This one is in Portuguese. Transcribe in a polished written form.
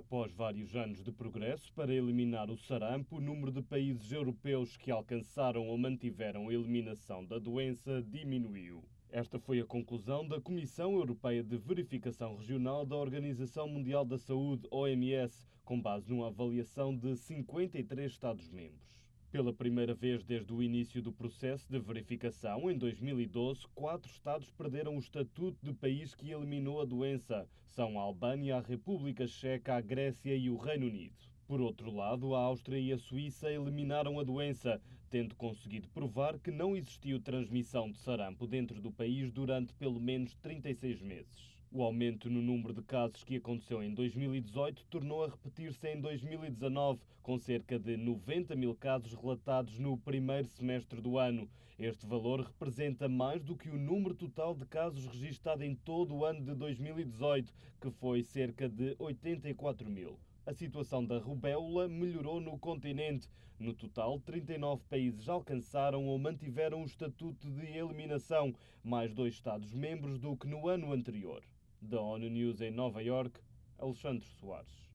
Após vários anos de progresso para eliminar o sarampo, o número de países europeus que alcançaram ou mantiveram a eliminação da doença diminuiu. Esta foi a conclusão da Comissão Europeia de Verificação Regional da Organização Mundial da Saúde, OMS, com base numa avaliação de 53 Estados-membros. Pela primeira vez desde o início do processo de verificação, em 2012, 4 Estados perderam o estatuto de país que eliminou a doença. São a Albânia, a República Checa, a Grécia e o Reino Unido. Por outro lado, a Áustria e a Suíça eliminaram a doença, tendo conseguido provar que não existiu transmissão de sarampo dentro do país durante pelo menos 36 meses. O aumento no número de casos que aconteceu em 2018 tornou a repetir-se em 2019, com cerca de 90 mil casos relatados no primeiro semestre do ano. Este valor representa mais do que o número total de casos registado em todo o ano de 2018, que foi cerca de 84 mil. A situação da rubéola melhorou no continente. No total, 39 países alcançaram ou mantiveram o estatuto de eliminação, mais 2 Estados-membros do que no ano anterior. Da ONU News em Nova Iorque, Alexandre Soares.